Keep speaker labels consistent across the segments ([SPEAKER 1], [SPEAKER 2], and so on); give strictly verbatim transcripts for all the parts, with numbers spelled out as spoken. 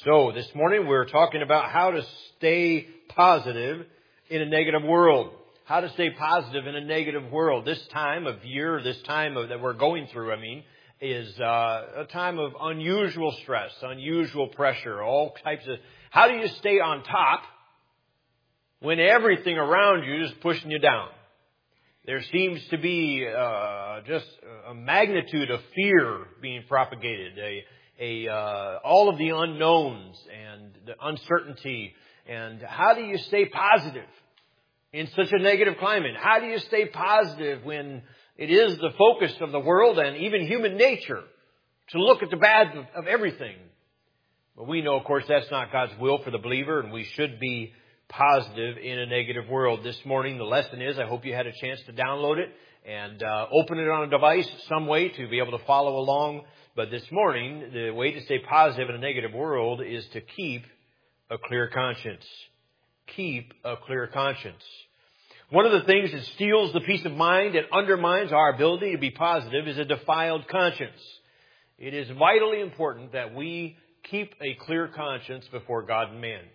[SPEAKER 1] So this morning we're talking about how to stay positive in a negative world. How to stay positive in a negative world. This time of year, this time of, that we're going through, I mean, is uh, a time of unusual stress, unusual pressure, all types of... How do you stay on top when everything around you is pushing you down? There seems to be uh, just a magnitude of fear being propagated, a, a uh, all of the unknowns and the uncertainty. And how do you stay positive in such a negative climate? How do you stay positive when it is the focus of the world and even human nature to look at the bad of, of everything? But we know, of course, that's not God's will for the believer, and we should be positive in a negative world. This morning, the lesson is, I hope you had a chance to download it and uh, open it on a device some way to be able to follow along. But this morning, the way to stay positive in a negative world is to keep a clear conscience. Keep a clear conscience. One of the things that steals the peace of mind and undermines our ability to be positive is a defiled conscience. It is vitally important that we keep a clear conscience before God and man.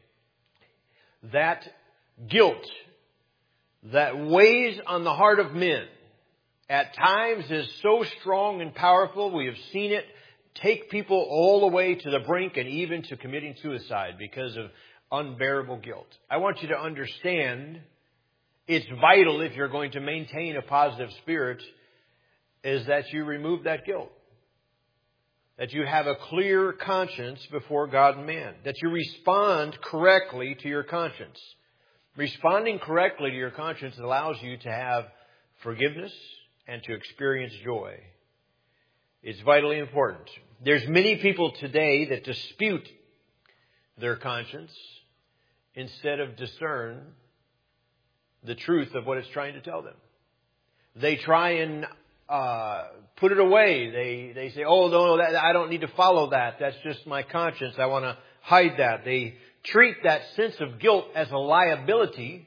[SPEAKER 1] That guilt that weighs on the heart of men at times is so strong and powerful. We have seen it take people all the way to the brink and even to committing suicide because of unbearable guilt. I want you to understand it's vital, if you're going to maintain a positive spirit, is that you remove that guilt. That you have a clear conscience before God and man. That you respond correctly to your conscience. Responding correctly to your conscience allows you to have forgiveness and to experience joy. It's vitally important. There's many people today that dispute their conscience instead of discern the truth of what it's trying to tell them. They try and uh, put it away. They they say, oh, no, no, that, I don't need to follow that. That's just my conscience. I want to hide that. They treat that sense of guilt as a liability,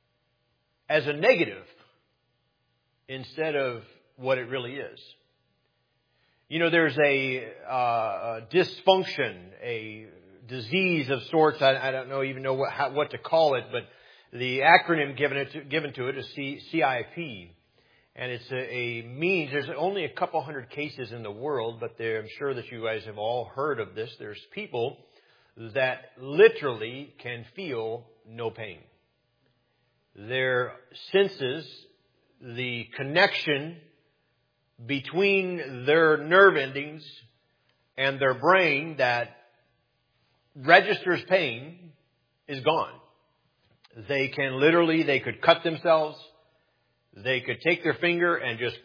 [SPEAKER 1] as a negative, instead of what it really is. You know, there's a, uh, a dysfunction, a disease of sorts. I, I don't know even know what, how, what to call it, but the acronym given it to, given to it is C, CIP. And it's a, a means, there's only a couple hundred cases in the world, but I'm sure that you guys have all heard of this. There's people that literally can feel no pain. Their senses, the connection between their nerve endings and their brain that registers pain is gone. They can literally, they could cut themselves. They could take their finger and just,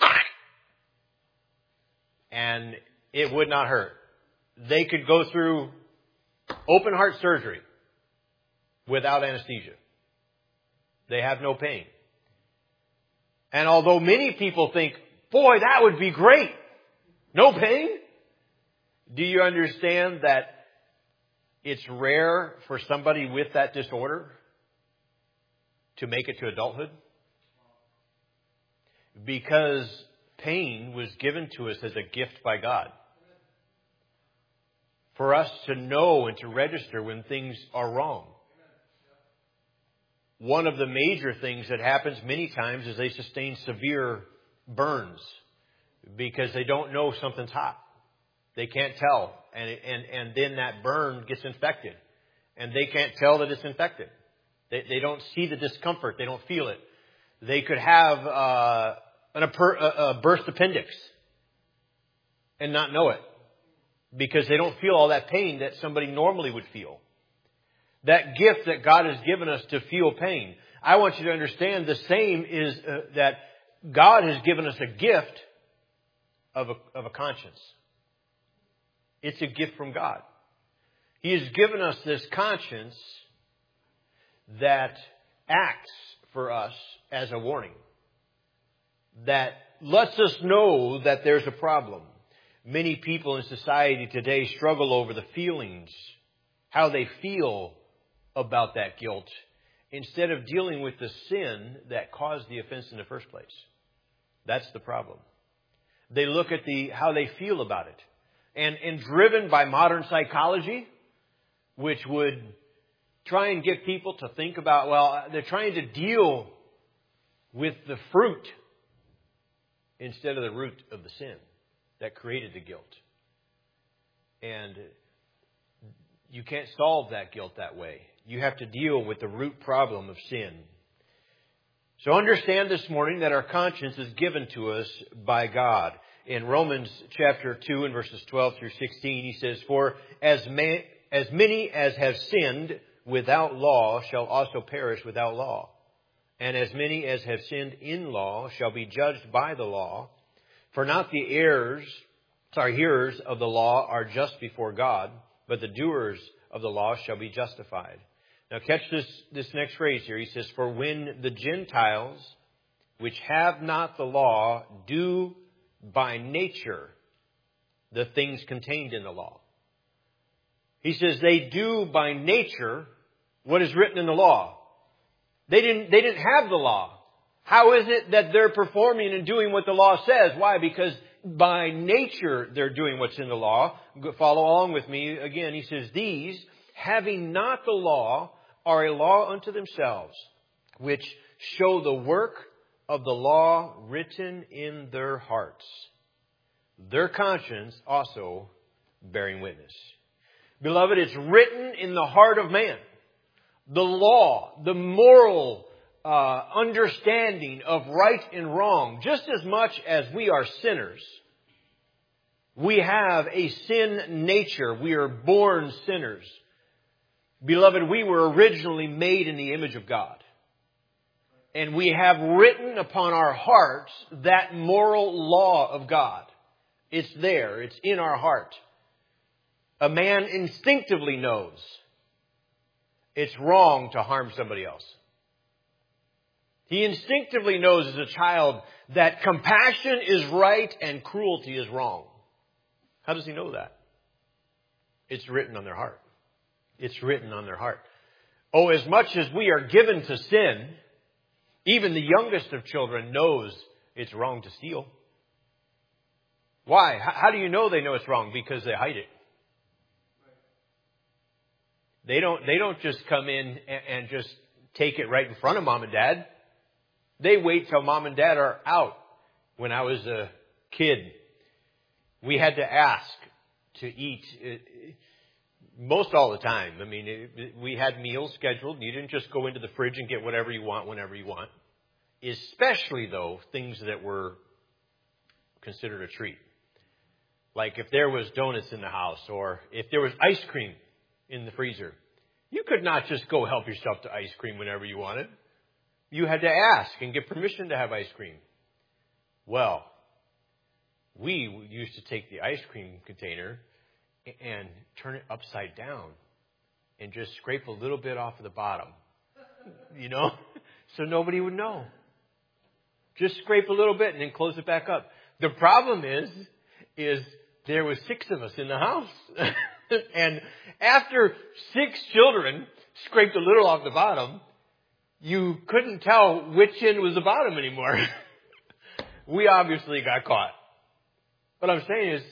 [SPEAKER 1] and it would not hurt. They could go through open heart surgery without anesthesia. They have no pain. And although many people think, boy, that would be great. No pain? Do you understand that it's rare for somebody with that disorder to make it to adulthood? Because pain was given to us as a gift by God. For us to know and to register when things are wrong. One of the major things that happens many times is they sustain severe burns because they don't know something's hot. They can't tell. And, and, and then that burn gets infected. And they can't tell that it's infected. They, they don't see the discomfort. They don't feel it. They could have uh, an, a, a burst appendix and not know it because they don't feel all that pain that somebody normally would feel. That gift that God has given us to feel pain. I want you to understand the same is uh, that God has given us a gift of a, of a conscience. It's a gift from God. He has given us this conscience that acts for us as a warning. That lets us know that there's a problem. Many people in society today struggle over the feelings, how they feel about that guilt, instead of dealing with the sin that caused the offense in the first place. That's the problem. They look at the how they feel about it. And, and driven by modern psychology, which would try and get people to think about, well, they're trying to deal with the fruit instead of the root of the sin that created the guilt. And you can't solve that guilt that way. You have to deal with the root problem of sin. So understand this morning that our conscience is given to us by God. In Romans chapter two and verses twelve through sixteen, he says, For as, ma- as many as have sinned without law shall also perish without law. And as many as have sinned in law shall be judged by the law. For not the heirs, sorry, hearers of the law are just before God, but the doers of the law shall be justified. Now catch this, this next phrase here. He says, For when the Gentiles, which have not the law, do by nature the things contained in the law. He says they do by nature what is written in the law. They didn't, they didn't have the law. How is it that they're performing and doing what the law says? Why? Because by nature they're doing what's in the law. Follow along with me. Again, he says, These, having not the law, are a law unto themselves, which show the work of the law written in their hearts, their conscience also bearing witness. Beloved, it's written in the heart of man. The law, the moral uh, understanding of right and wrong, just as much as we are sinners. We have a sin nature. We are born sinners. Beloved, we were originally made in the image of God. And we have written upon our hearts that moral law of God. It's there. It's in our heart. A man instinctively knows it's wrong to harm somebody else. He instinctively knows as a child that compassion is right and cruelty is wrong. How does he know that? It's written on their heart. It's written on their heart. Oh, as much as we are given to sin, even the youngest of children knows it's wrong to steal. Why? How do you know they know it's wrong? Because they hide it. They don't, they don't just come in and just take it right in front of mom and dad. They wait till mom and dad are out. When I was a kid, we had to ask to eat most all the time. I mean, it, we had meals scheduled. You didn't just go into the fridge and get whatever you want whenever you want. Especially, though, things that were considered a treat. Like if there was donuts in the house or if there was ice cream in the freezer. You could not just go help yourself to ice cream whenever you wanted. You had to ask and get permission to have ice cream. Well, we used to take the ice cream container and turn it upside down and just scrape a little bit off of the bottom, you know, so nobody would know. Just scrape a little bit and then close it back up. The problem is, is there was six of us in the house. And after six children scraped a little off the bottom, you couldn't tell which end was the bottom anymore. We obviously got caught. What I'm saying is,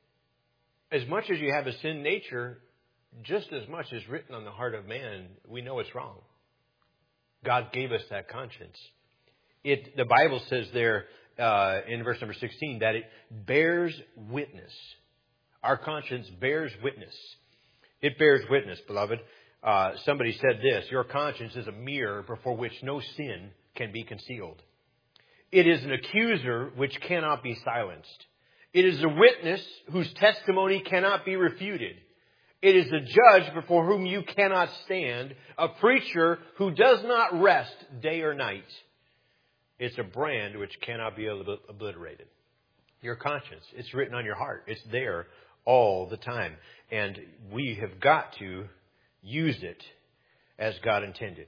[SPEAKER 1] as much as you have a sin nature, just as much is written on the heart of man, we know it's wrong. God gave us that conscience. It, the Bible says there uh, in verse number sixteen that it bears witness. Our conscience bears witness. It bears witness, beloved. Uh, somebody said this, your conscience is a mirror before which no sin can be concealed. It is an accuser which cannot be silenced. It is a witness whose testimony cannot be refuted. It is a judge before whom you cannot stand, a preacher who does not rest day or night. It's a brand which cannot be obliterated. Your conscience, it's written on your heart. It's there all the time. And we have got to use it as God intended.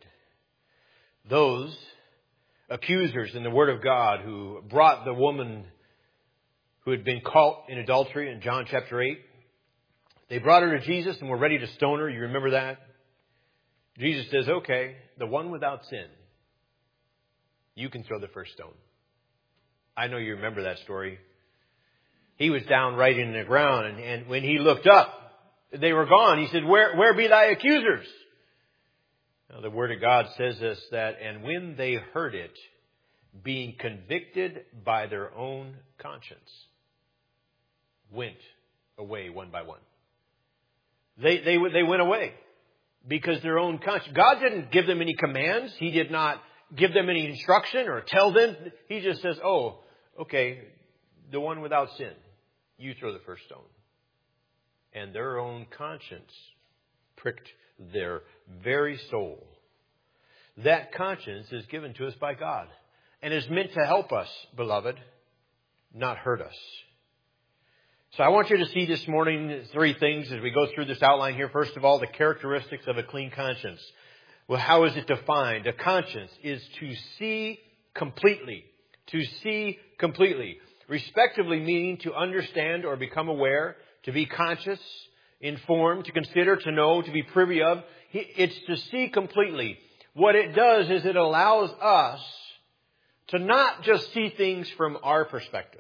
[SPEAKER 1] Those accusers in the Word of God who brought the woman who had been caught in adultery in John chapter eight, they brought her to Jesus and were ready to stone her. You remember that? Jesus says, okay, the one without sin, you can throw the first stone. I know you remember that story. He was down right in the ground, and, and when he looked up, They were gone. He said, where, where be thy accusers? Now, the Word of God says this, that, and when they heard it, being convicted by their own conscience, went away one by one. They, they, they went away because their own conscience. God didn't give them any commands. He did not give them any instruction or tell them. He just says, oh, okay, the one without sin, you throw the first stone. And their own conscience pricked their very soul. That conscience is given to us by God and is meant to help us, beloved, not hurt us. So I want you to see this morning three things as we go through this outline here. First of all, the characteristics of a clean conscience. Well, how is it defined? A conscience is to see completely. To see completely. Respectively meaning to understand or become aware, to be conscious, informed, to consider, to know, to be privy of. It's to see completely. What it does is it allows us to not just see things from our perspective.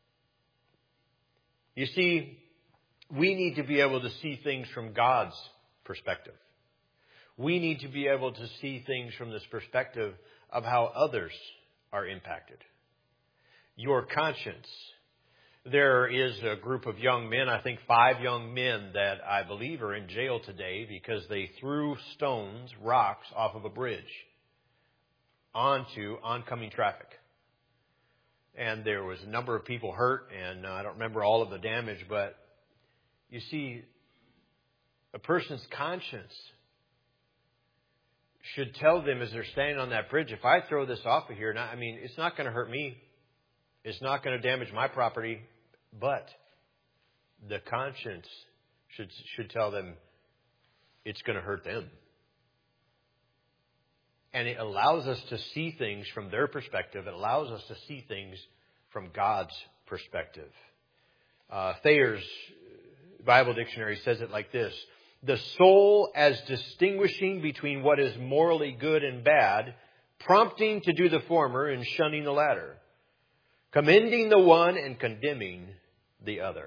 [SPEAKER 1] You see, we need to be able to see things from God's perspective. We need to be able to see things from this perspective of how others are impacted. Your conscience. There is a group of young men, I think five young men, that I believe are in jail today because they threw stones, rocks, off of a bridge onto oncoming traffic. And there was a number of people hurt, and I don't remember all of the damage, but you see, a person's conscience should tell them as they're standing on that bridge, if I throw this off of here, I mean, it's not going to hurt me. It's not going to damage my property, but the conscience should should tell them it's going to hurt them. And it allows us to see things from their perspective. It allows us to see things from God's perspective. Uh, Thayer's Bible Dictionary says it like this. The soul as distinguishing between what is morally good and bad, prompting to do the former and shunning the latter. Commending the one and condemning the other.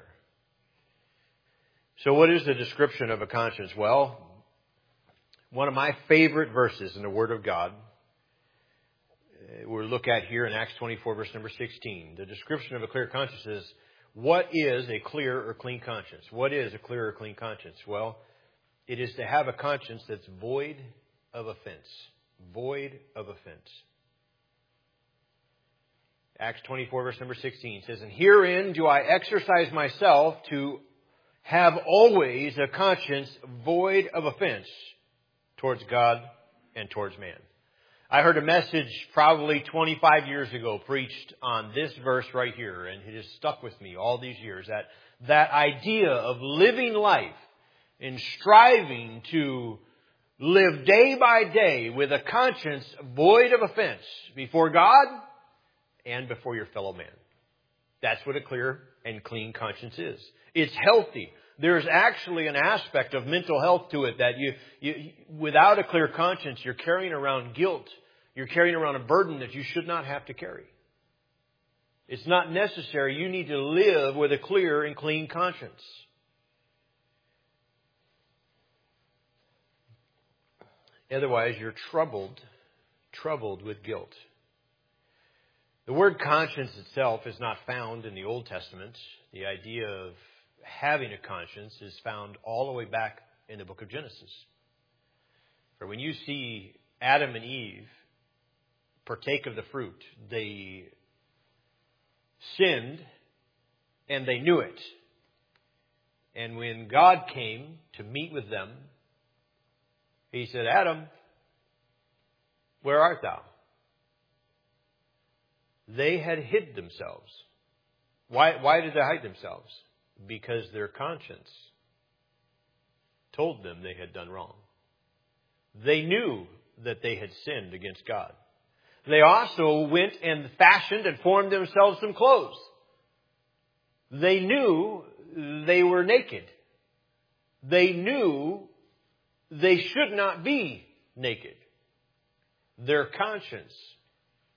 [SPEAKER 1] So what is the description of a conscience? Well, one of my favorite verses in the Word of God, we'll look at here in Acts twenty-four, verse number sixteen. The description of a clear conscience is, what is a clear or clean conscience? What is a clear or clean conscience? Well, it is to have a conscience that's void of offense. Void of offense. Acts twenty-four, verse number sixteen says, and herein do I exercise myself to have always a conscience void of offense towards God and towards man. I heard a message probably twenty-five years ago preached on this verse right here, and it has stuck with me all these years. That, that idea of living life and striving to live day by day with a conscience void of offense before God and before your fellow man. That's what a clear and clean conscience is. It's healthy. There's actually an aspect of mental health to it that you, you, without a clear conscience, you're carrying around guilt. You're carrying around a burden that you should not have to carry. It's not necessary. You need to live with a clear and clean conscience. Otherwise, you're troubled, troubled with guilt. The word conscience itself is not found in the Old Testament. The idea of having a conscience is found all the way back in the book of Genesis. For when you see Adam and Eve partake of the fruit, they sinned and they knew it. And when God came to meet with them, He said, Adam, where art thou? They had hid themselves. Why, why did they hide themselves? Because their conscience told them they had done wrong. They knew that they had sinned against God. They also went and fashioned and formed themselves some clothes. They knew they were naked. They knew they should not be naked. Their conscience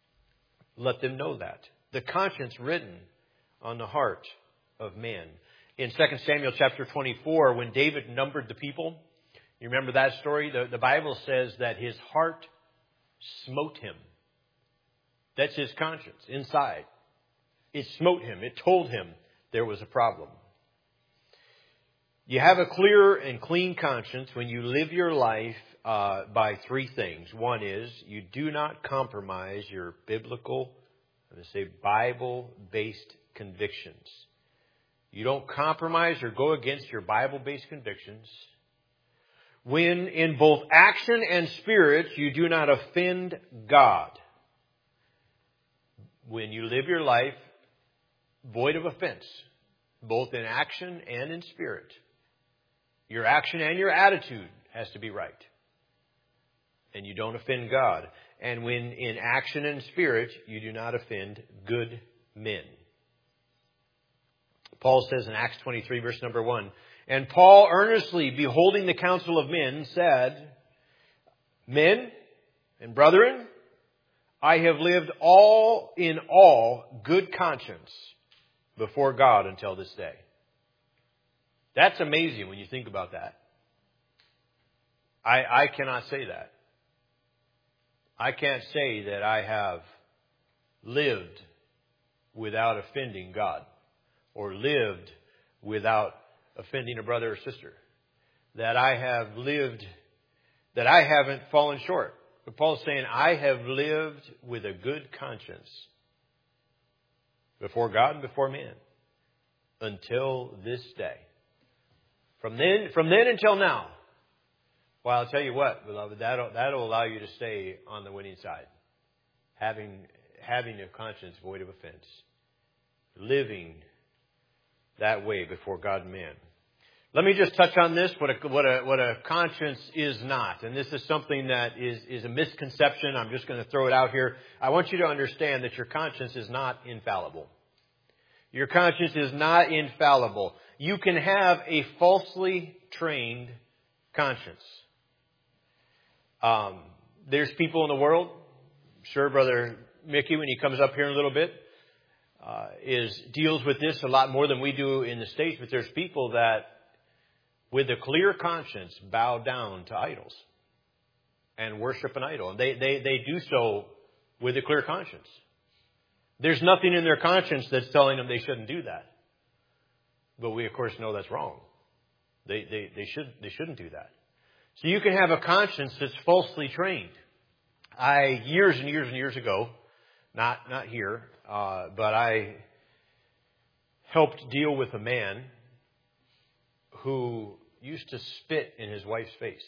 [SPEAKER 1] let them know that. The conscience written on the heart of man. In Second Samuel chapter twenty-four, when David numbered the people, you remember that story? The, the Bible says that his heart smote him. That's his conscience inside. It smote him. It told him there was a problem. You have a clear and clean conscience when you live your life uh, by three things. One is you do not compromise your biblical, I'm going to say Bible-based convictions. You don't compromise or go against your Bible-based convictions. When in both action and spirit you do not offend God. When you live your life void of offense, both in action and in spirit. Your action and your attitude has to be right. And you don't offend God. And when in action and spirit, you do not offend good men. Paul says in Acts twenty-three, verse number one, and Paul earnestly, beholding the counsel of men, said, Men and brethren, I have lived all in all good conscience before God until this day. That's amazing when you think about that. I, I cannot say that. I can't say that I have lived without offending God or lived without offending a brother or sister. That I have lived, that I haven't fallen short. But Paul's saying, I have lived with a good conscience before God and before man until this day. From then, from then until now. Well, I'll tell you what, beloved, that'll, that'll allow you to stay on the winning side. Having, having a conscience void of offense. Living that way before God and man. Let me just touch on this, what a, what a, what a conscience is not. And this is something that is, is a misconception. I'm just going to throw it out here. I want you to understand that your conscience is not infallible. Your conscience is not infallible. You can have a falsely trained conscience. Um, there's people in the world, I'm sure Brother Mickey, when he comes up here in a little bit, uh, is deals with this a lot more than we do in the States. But there's people that, with a clear conscience, bow down to idols and worship an idol. And they, they, they do so with a clear conscience. There's nothing in their conscience that's telling them they shouldn't do that. But we, of course, know that's wrong. They, they, they, should, they shouldn't do that. So you can have a conscience that's falsely trained. I, years and years and years ago, not, not here, uh, but I helped deal with a man who used to spit in his wife's face.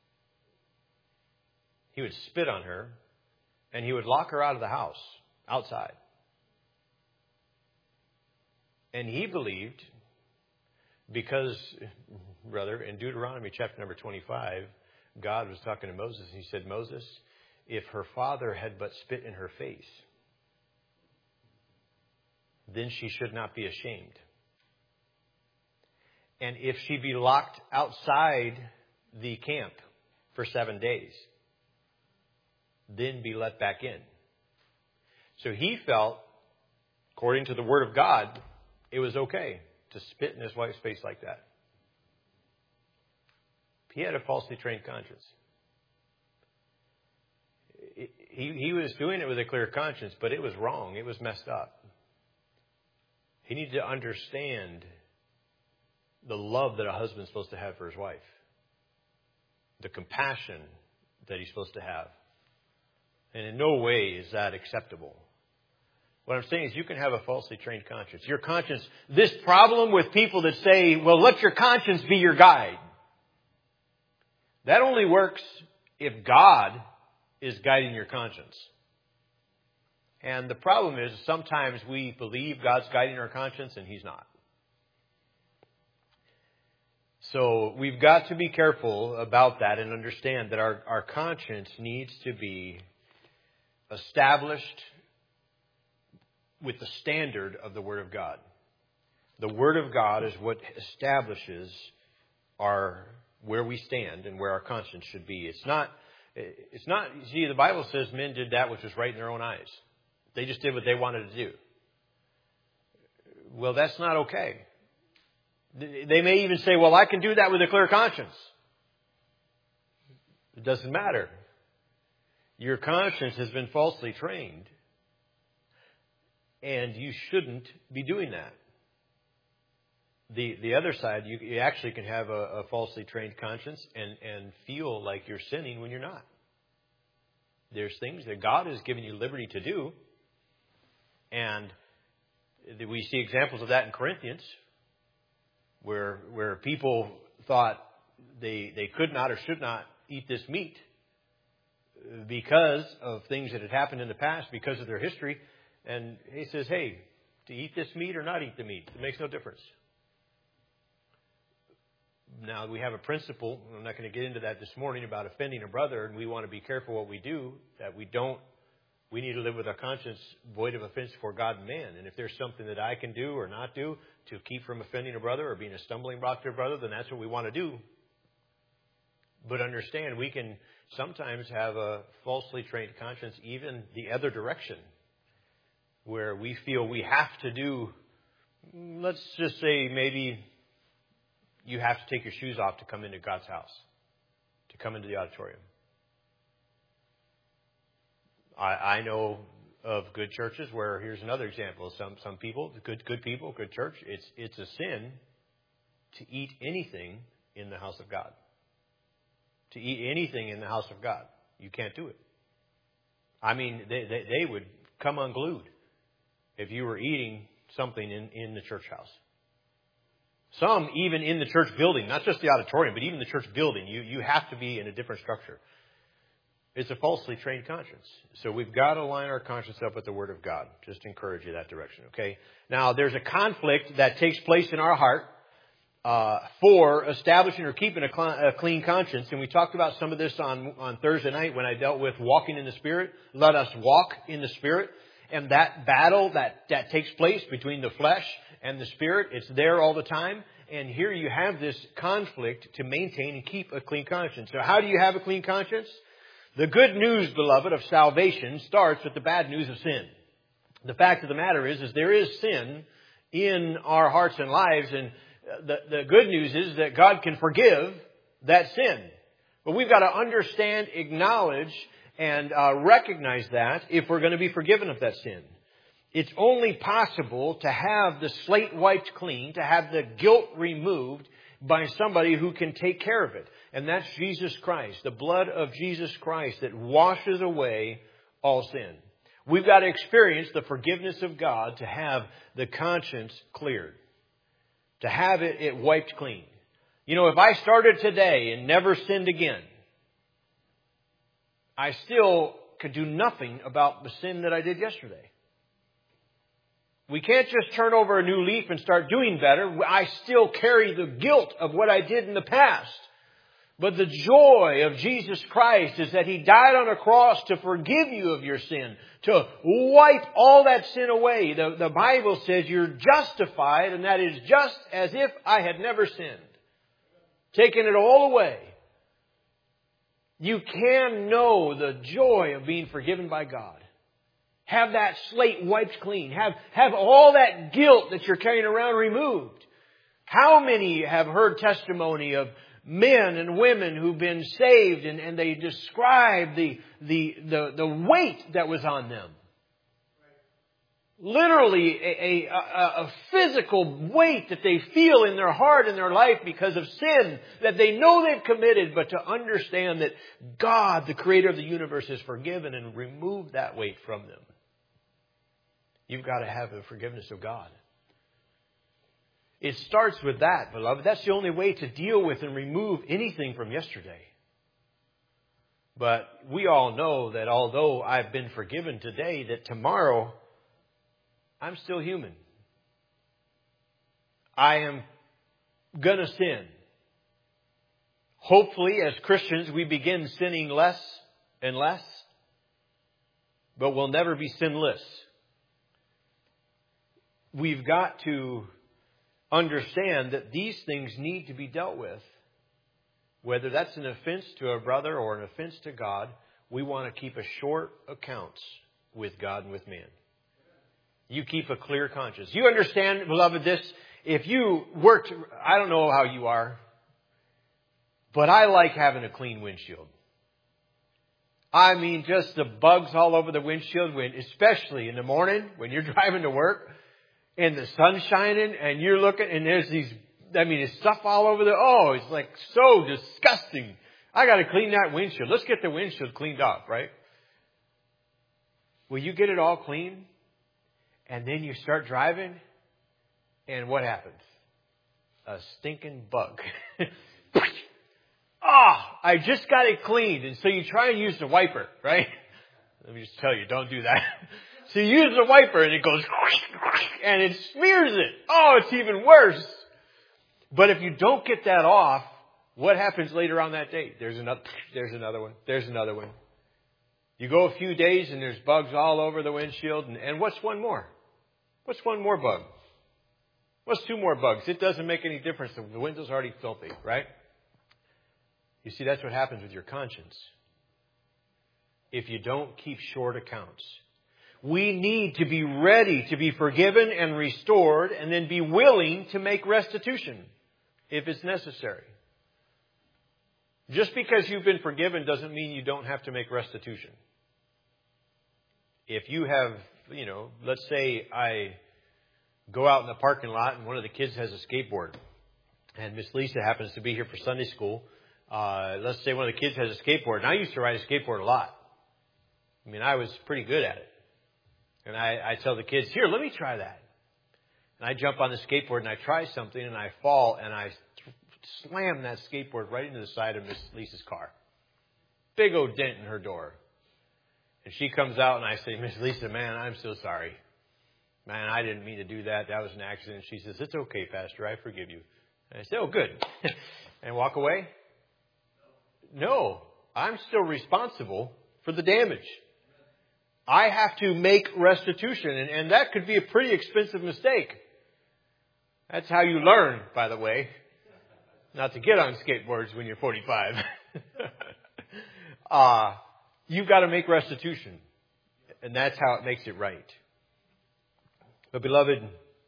[SPEAKER 1] He would spit on her, and he would lock her out of the house, outside. And he believed, because, brother, in Deuteronomy chapter number twenty-five, God was talking to Moses, and he said, Moses, if her father had but spit in her face, then she should not be ashamed. And if she be locked outside the camp for seven days, then be let back in. So he felt, according to the Word of God, it was okay to spit in his wife's face like that. He had a falsely trained conscience. He, he was doing it with a clear conscience, but it was wrong. It was messed up. He needed to understand the love that a husband's supposed to have for his wife. The compassion that he's supposed to have. And in no way is that acceptable. What I'm saying is you can have a falsely trained conscience. Your conscience, this problem with people that say, well, let your conscience be your guide. That only works if God is guiding your conscience. And the problem is sometimes we believe God's guiding our conscience and He's not. So we've got to be careful about that and understand that our, our conscience needs to be established with the standard of the Word of God. The Word of God is what establishes our where we stand and where our conscience should be. It's not, it's not, you see, the Bible says men did that which was right in their own eyes. They just did what they wanted to do. Well, that's not okay. They may even say, well, I can do that with a clear conscience. It doesn't matter. Your conscience has been falsely trained. And you shouldn't be doing that. The the other side, you, you actually can have a, a falsely trained conscience and, and feel like you're sinning when you're not. There's things that God has given you liberty to do. And we see examples of that in Corinthians, where where people thought they they could not or should not eat this meat because of things that had happened in the past, because of their history. And he says, hey, to eat this meat or not eat the meat, it makes no difference. Now, we have a principle, I'm not going to get into that this morning, about offending a brother, and we want to be careful what we do, that we don't, we need to live with our conscience void of offense before God and man. And if there's something that I can do or not do to keep from offending a brother or being a stumbling block to a brother, then that's what we want to do. But understand, we can sometimes have a falsely trained conscience even the other direction, where we feel we have to do, let's just say maybe you have to take your shoes off to come into God's house, to come into the auditorium. I, I know of good churches where, here's another example, some some people, good good people, good church, it's it's a sin to eat anything in the house of God. To eat anything in the house of God. You can't do it. I mean, they, they, they would come unglued if you were eating something in, in the church house. Some even in the church building, not just the auditorium, but even the church building, you, you have to be in a different structure. It's a falsely trained conscience. So we've got to line our conscience up with the Word of God. Just encourage you that direction, okay? Now, there's a conflict that takes place in our heart uh, for establishing or keeping a, cl- a clean conscience. And we talked about some of this on, on Thursday night when I dealt with walking in the Spirit. Let us walk in the Spirit. And that battle that, that takes place between the flesh and the Spirit, it's there all the time. And here you have this conflict to maintain and keep a clean conscience. So how do you have a clean conscience? The good news, beloved, of salvation starts with the bad news of sin. The fact of the matter is, is there is sin in our hearts and lives. And the, the good news is that God can forgive that sin. But we've got to understand, acknowledge, and uh, recognize that if we're going to be forgiven of that sin. It's only possible to have the slate wiped clean, to have the guilt removed by somebody who can take care of it. And that's Jesus Christ, the blood of Jesus Christ that washes away all sin. We've got to experience the forgiveness of God to have the conscience cleared, to have it, it wiped clean. You know, if I started today and never sinned again, I still could do nothing about the sin that I did yesterday. We can't just turn over a new leaf and start doing better. I still carry the guilt of what I did in the past. But the joy of Jesus Christ is that He died on a cross to forgive you of your sin, to wipe all that sin away. The, the Bible says you're justified, and that is just as if I had never sinned. Taking it all away. You can know the joy of being forgiven by God. Have that slate wiped clean. Have, have all that guilt that you're carrying around removed. How many have heard testimony of men and women who've been saved and, and they describe the, the, the, the weight that was on them? Literally a, a, a physical weight that they feel in their heart and their life because of sin that they know they've committed, but to understand that God, the creator of the universe, has forgiven and removed that weight from them. You've got to have the forgiveness of God. It starts with that, beloved. That's the only way to deal with and remove anything from yesterday. But we all know that although I've been forgiven today, that tomorrow I'm still human. I am going to sin. Hopefully, as Christians, we begin sinning less and less, but we'll never be sinless. We've got to understand that these things need to be dealt with. Whether that's an offense to a brother or an offense to God, we want to keep a short accounts with God and with man. You keep a clear conscience. You understand, beloved, this If you worked, I don't know how you are, but I like having a clean windshield. I mean, just the bugs all over the windshield, when, especially in the morning when you're driving to work and the sun's shining and you're looking and there's these, I mean, there's stuff all over the, oh, it's like so disgusting. I got to clean that windshield. Let's get the windshield cleaned off, right? Well, you get it all clean and then you start driving and what happens? A stinking bug. Ah, oh, I just got it cleaned. And so you try and use the wiper, right? Let me just tell you, don't do that. So you use the wiper and it goes, and it smears it. Oh, it's even worse. But if you don't get that off, what happens later on that day? There's another, there's another one. There's another one. You go a few days and there's bugs all over the windshield. And, and what's one more? What's one more bug? What's two more bugs? It doesn't make any difference. The window's already filthy, right? You see, that's what happens with your conscience. If you don't keep short accounts. We need to be ready to be forgiven and restored and then be willing to make restitution if it's necessary. Just because you've been forgiven doesn't mean you don't have to make restitution. If you have, you know, let's say I go out in the parking lot and one of the kids has a skateboard and Miss Lisa happens to be here for Sunday school. Uh, let's say one of the kids has a skateboard, and I used to ride a skateboard a lot. I mean, I was pretty good at it. And I, I tell the kids, here, let me try that. And I jump on the skateboard and I try something and I fall and I th- slam that skateboard right into the side of Miss Lisa's car. Big old dent in her door. And she comes out and I say, Miss Lisa, man, I'm so sorry. Man, I didn't mean to do that. That was an accident. She says, it's okay, Pastor. I forgive you. And I say, oh, good. And walk away. No, I'm still responsible for the damage. I have to make restitution, and, and that could be a pretty expensive mistake. That's how you learn, by the way, not to get on skateboards when you're forty-five. uh, you've got to make restitution, and that's how it makes it right. But beloved,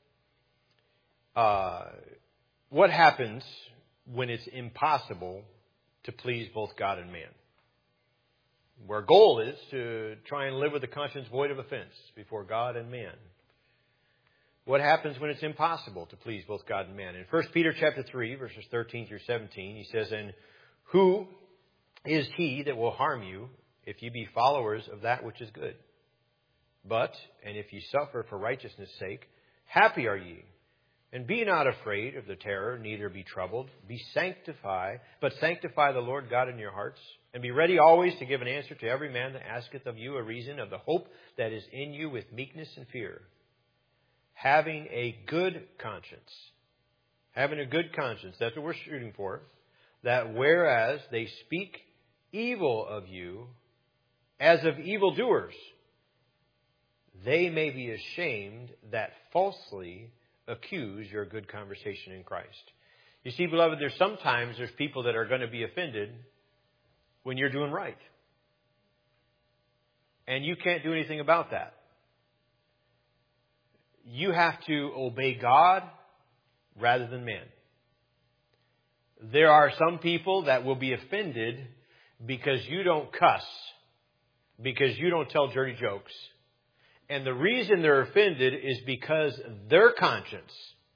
[SPEAKER 1] uh, what happens when it's impossible to please both God and man? Our goal is to try and live with a conscience void of offense before God and man. What happens when it's impossible to please both God and man? In First Peter chapter three, verses thirteen through seventeen, he says, and who is he that will harm you if ye be followers of that which is good? But, and if ye suffer for righteousness' sake, happy are ye. And be not afraid of the terror, neither be troubled. Be sanctified, but sanctify the Lord God in your hearts. And be ready always to give an answer to every man that asketh of you a reason of the hope that is in you with meekness and fear. Having a good conscience. Having a good conscience. That's what we're shooting for. That whereas they speak evil of you as of evildoers, they may be ashamed that falsely accuse your good conversation in Christ. You see, beloved, there's sometimes there's people that are going to be offended when you're doing right. And you can't do anything about that. You have to obey God rather than man. There are some people that will be offended because you don't cuss, because you don't tell dirty jokes. And the reason they're offended is because their conscience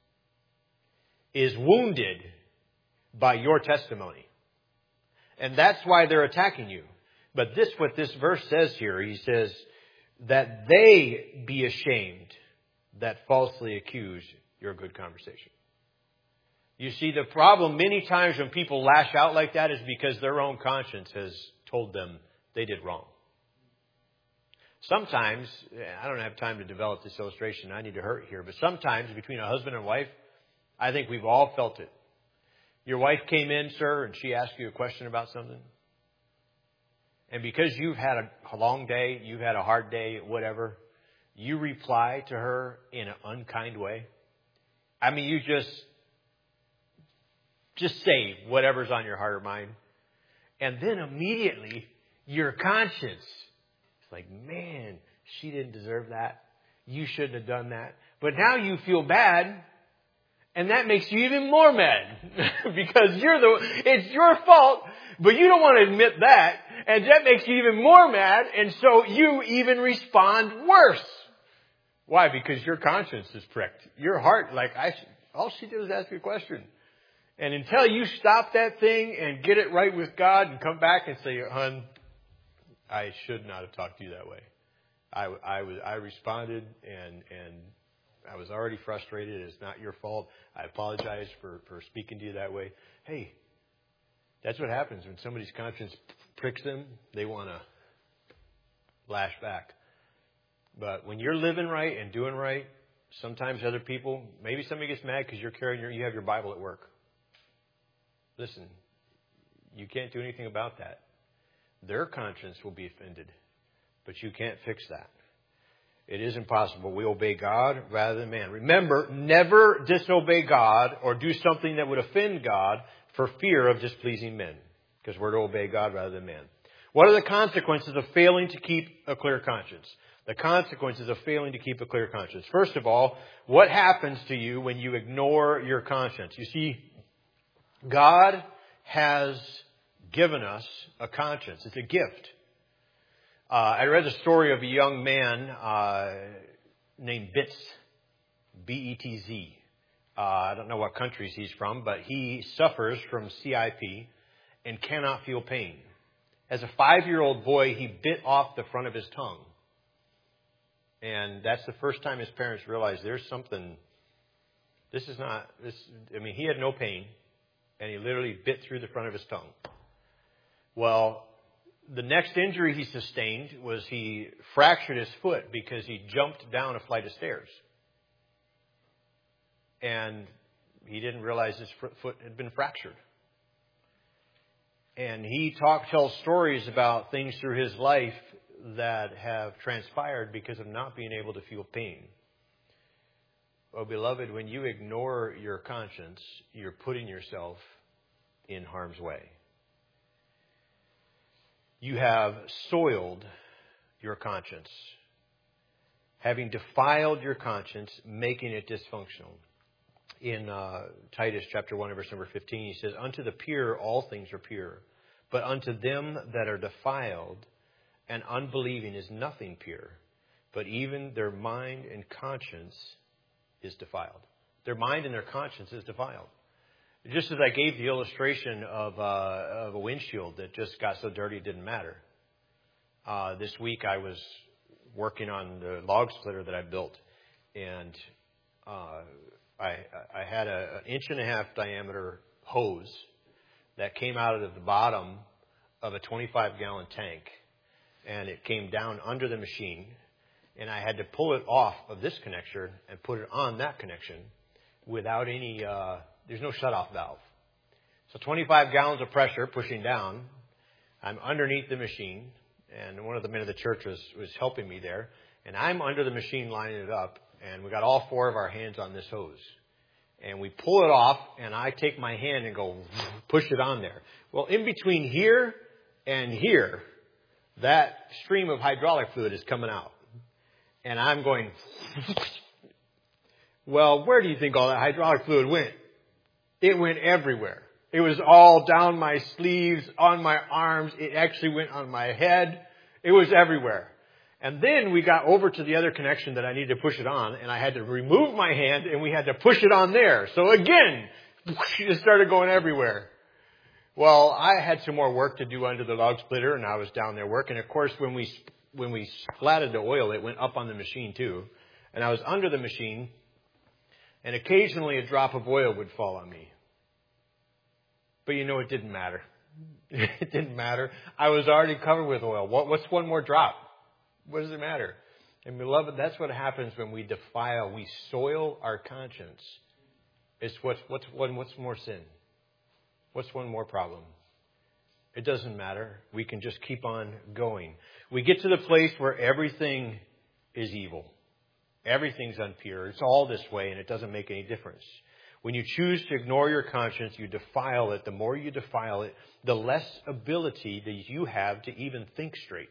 [SPEAKER 1] is wounded by your testimony. And that's why they're attacking you. But this, what this verse says here, he says that they be ashamed that falsely accuse your good conversation. You see, the problem many times when people lash out like that is because their own conscience has told them they did wrong. Sometimes, I don't have time to develop this illustration, I need to hurt here, but sometimes between a husband and wife, I think we've all felt it. Your wife came in, sir, and she asked you a question about something. And because you've had a long day, you've had a hard day, whatever, you reply to her in an unkind way. I mean, you just, just say whatever's on your heart or mind. And then immediately, your conscience, like, man, she didn't deserve that. You shouldn't have done that. But now you feel bad. And that makes you even more mad because you're the, it's your fault, but you don't want to admit that. And that makes you even more mad. And so you even respond worse. Why? Because your conscience is pricked. Your heart, like, I, all she did was ask you a question. And until you stop that thing and get it right with God and come back and say, hon, I should not have talked to you that way. I, I, was, I responded and, and I was already frustrated. It's not your fault. I apologize for, for speaking to you that way. Hey, that's what happens when somebody's conscience pricks them. They want to lash back. But when you're living right and doing right, sometimes other people, maybe somebody gets mad because you're carrying your, you have your Bible at work. Listen, you can't do anything about that. Their conscience will be offended, but you can't fix that. It is impossible. We obey God rather than man. Remember, never disobey God or do something that would offend God for fear of displeasing men, because we're to obey God rather than man. What are the consequences of failing to keep a clear conscience? The consequences of failing to keep a clear conscience. First of all, what happens to you when you ignore your conscience? You see, God has given us a conscience. It's a gift. Uh, I read the story of a young man uh, named Bitz, B E T Z. Uh, I don't know what countries he's from, but he suffers from C I P and cannot feel pain. As a five-year-old boy, he bit off the front of his tongue. And that's the first time his parents realized there's something, this is not, this. I mean, he had no pain, and he literally bit through the front of his tongue. Well, the next injury he sustained was he fractured his foot because he jumped down a flight of stairs. And he didn't realize his foot had been fractured. And he talk, tells stories about things through his life that have transpired because of not being able to feel pain. Oh, beloved, when you ignore your conscience, you're putting yourself in harm's way. You have soiled your conscience, having defiled your conscience, making it dysfunctional. In uh, Titus chapter one, verse number fifteen, he says, "Unto the pure all things are pure, but unto them that are defiled and unbelieving is nothing pure, but even their mind and conscience is defiled." Their mind and their conscience is defiled. Just as I gave the illustration of, uh, of a windshield that just got so dirty it didn't matter. Uh, this week I was working on the log splitter that I built, and uh, I, I had a, an inch and a half diameter hose that came out of the bottom of a twenty-five gallon tank, and it came down under the machine, and I had to pull it off of this connection and put it on that connection without any, uh, there's no shutoff valve. So twenty-five gallons of pressure pushing down. I'm underneath the machine, and one of the men of the church was, was helping me there, and I'm under the machine lining it up, and we got all four of our hands on this hose. And we pull it off, and I take my hand and go push it on there. Well, in between here and here, that stream of hydraulic fluid is coming out. And I'm going, well, where do you think all that hydraulic fluid went? It went everywhere. It was all down my sleeves, on my arms. It actually went on my head. It was everywhere. And then we got over to the other connection that I needed to push it on, and I had to remove my hand, and we had to push it on there. So again, it started going everywhere. Well, I had some more work to do under the log splitter, and I was down there working. Of course, when we when we splatted the oil, it went up on the machine too. And I was under the machine, and occasionally a drop of oil would fall on me. But you know, it didn't matter. It didn't matter. I was already covered with oil. What, what's one more drop? What does it matter? And beloved, that's what happens when we defile, we soil our conscience. It's what's, what's, one, what's more sin? What's one more problem? It doesn't matter. We can just keep on going. We get to the place where everything is evil. Everything's impure. It's all this way, and it doesn't make any difference. When you choose to ignore your conscience, you defile it. The more you defile it, the less ability that you have to even think straight.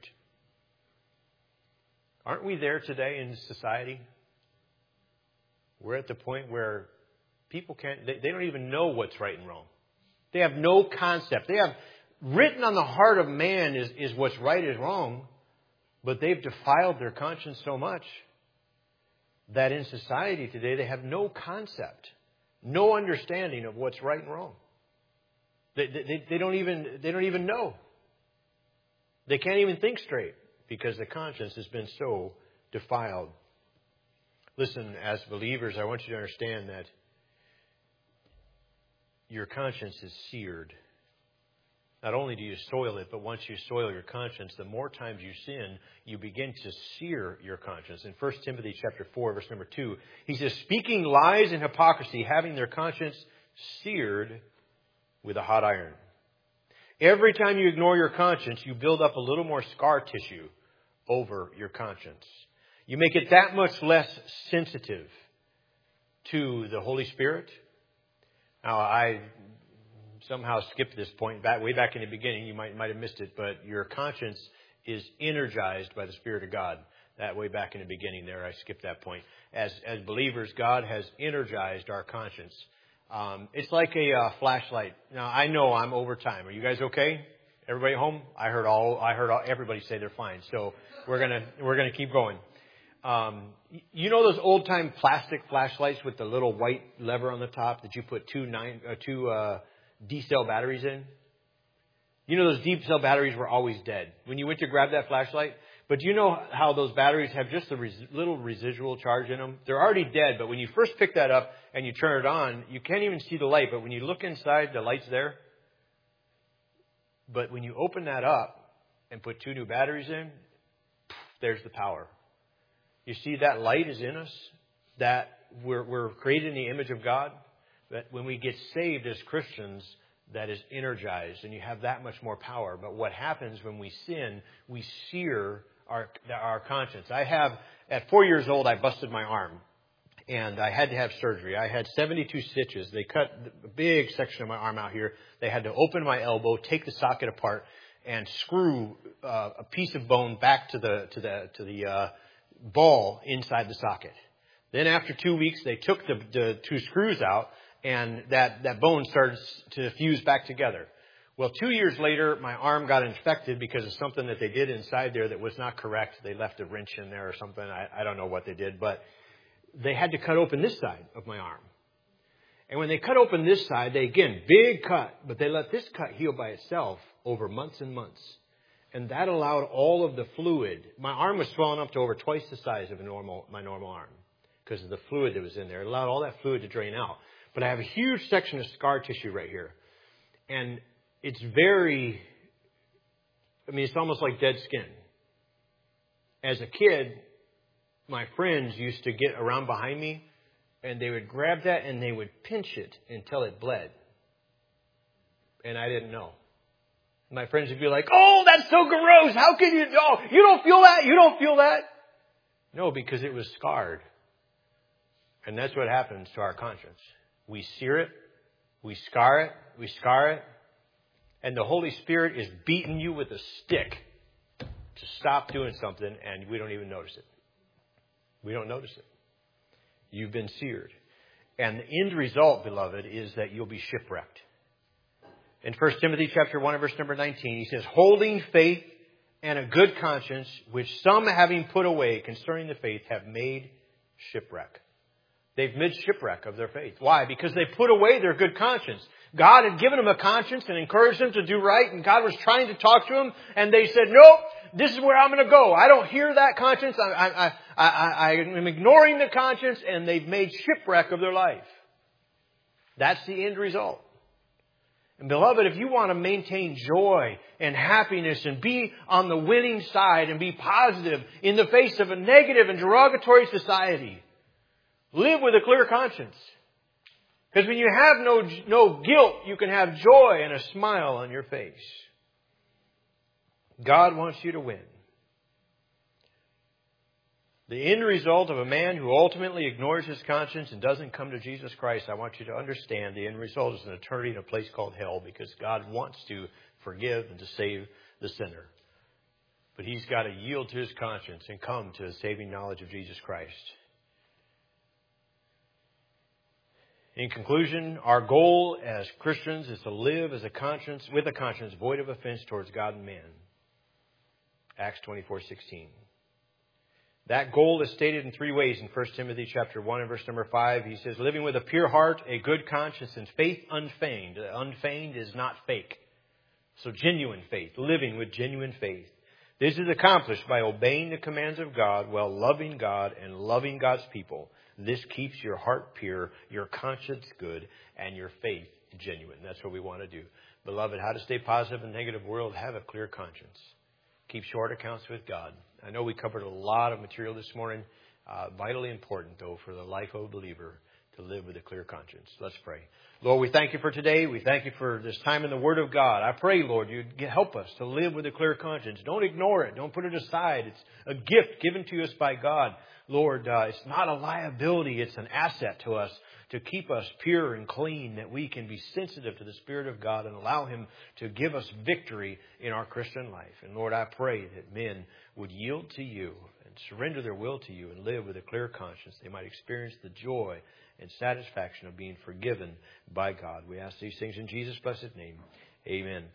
[SPEAKER 1] Aren't we there today in society? We're at the point where people can't, they, they don't even know what's right and wrong. They have no concept. They have written on the heart of man is, is what's right is wrong, but they've defiled their conscience so much that in society today they have no concept, no understanding of what's right and wrong. They, they, they don't even they don't even know. They can't even think straight because the conscience has been so defiled. Listen, as believers, I want you to understand that your conscience is seared. Not only do you soil it, but once you soil your conscience, the more times you sin, you begin to sear your conscience. In First Timothy chapter four, verse number two, he says, speaking lies and hypocrisy, having their conscience seared with a hot iron. Every time you ignore your conscience, you build up a little more scar tissue over your conscience. You make it that much less sensitive to the Holy Spirit. Now, I somehow skipped this point back way back in the beginning. You might might have missed it, but your conscience is energized by the Spirit of God. That way back in the beginning there, I skipped that point. As as believers, God has energized our conscience. Um, it's like a uh, flashlight. Now, I know I'm over time. Are you guys okay? Everybody home? I heard all. I heard all, everybody say they're fine. So we're gonna we're gonna keep going. Um, you know those old time plastic flashlights with the little white lever on the top that you put two nine uh, two uh, D cell batteries in? You know those D cell batteries were always dead when you went to grab that flashlight. But do you know how those batteries have just a res- little residual charge in them? They're already dead, but when you first pick that up and you turn it on, you can't even see the light. But when you look inside, the light's there. But when you open that up and put two new batteries in, there's the power. You see, that light is in us, that we're, we're created in the image of God, that when we get saved as Christians, that is energized, and you have that much more power. But what happens when we sin, we sear our, our conscience. I have, at four years old, I busted my arm, and I had to have surgery. I had seventy-two stitches. They cut a big section of my arm out here. They had to open my elbow, take the socket apart, and screw uh, a piece of bone back to the to the to the uh, ball inside the socket. Then after two weeks, they took the, the two screws out, and that, that bone started to fuse back together. Well, two years later, my arm got infected because of something that they did inside there that was not correct. They left a wrench in there or something. I, I don't know what they did, but they had to cut open this side of my arm. And when they cut open this side, they, again, big cut, but they let this cut heal by itself over months and months. And that allowed all of the fluid. My arm was swelling up to over twice the size of a normal, my normal arm because of the fluid that was in there. It allowed all that fluid to drain out. But I have a huge section of scar tissue right here. And it's very, I mean, it's almost like dead skin. As a kid, my friends used to get around behind me and they would grab that and they would pinch it until it bled. And I didn't know. My friends would be like, oh, that's so gross. How can you, oh, you don't feel that? You don't feel that? No, because it was scarred. And that's what happens to our conscience. We sear it, we scar it, we scar it, and the Holy Spirit is beating you with a stick to stop doing something, and we don't even notice it. We don't notice it. You've been seared. And the end result, beloved, is that you'll be shipwrecked. In First Timothy chapter one and verse number nineteen, he says, holding faith and a good conscience, which some having put away concerning the faith have made shipwreck. They've made shipwreck of their faith. Why? Because they put away their good conscience. God had given them a conscience and encouraged them to do right, and God was trying to talk to them, and they said, nope, this is where I'm going to go. I don't hear that conscience. I, I, I, I, I am ignoring the conscience, and they've made shipwreck of their life. That's the end result. And beloved, if you want to maintain joy and happiness and be on the winning side and be positive in the face of a negative and derogatory society, live with a clear conscience. Because when you have no, no guilt, you can have joy and a smile on your face. God wants you to win. The end result of a man who ultimately ignores his conscience and doesn't come to Jesus Christ, I want you to understand the end result is an eternity in a place called hell, because God wants to forgive and to save the sinner. But he's got to yield to his conscience and come to the saving knowledge of Jesus Christ. In conclusion, our goal as Christians is to live as a conscience, with a conscience void of offense towards God and man. Acts twenty-four sixteen. That goal is stated in three ways in First Timothy chapter one and verse number five. He says, living with a pure heart, a good conscience, and faith unfeigned. Unfeigned is not fake. So genuine faith, living with genuine faith. This is accomplished by obeying the commands of God while loving God and loving God's people. This keeps your heart pure, your conscience good, and your faith genuine. That's what we want to do. Beloved, how to stay positive in a negative world? Have a clear conscience. Keep short accounts with God. I know we covered a lot of material this morning. Uh, vitally important, though, for the life of a believer to live with a clear conscience. Let's pray. Lord, we thank you for today. We thank you for this time in the Word of God. I pray, Lord, you'd help us to live with a clear conscience. Don't ignore it. Don't put it aside. It's a gift given to us by God. Lord, uh, it's not a liability. It's an asset to us to keep us pure and clean, that we can be sensitive to the Spirit of God and allow Him to give us victory in our Christian life. And Lord, I pray that men would yield to you and surrender their will to you and live with a clear conscience. They might experience the joy and satisfaction of being forgiven by God. We ask these things in Jesus' blessed name. Amen.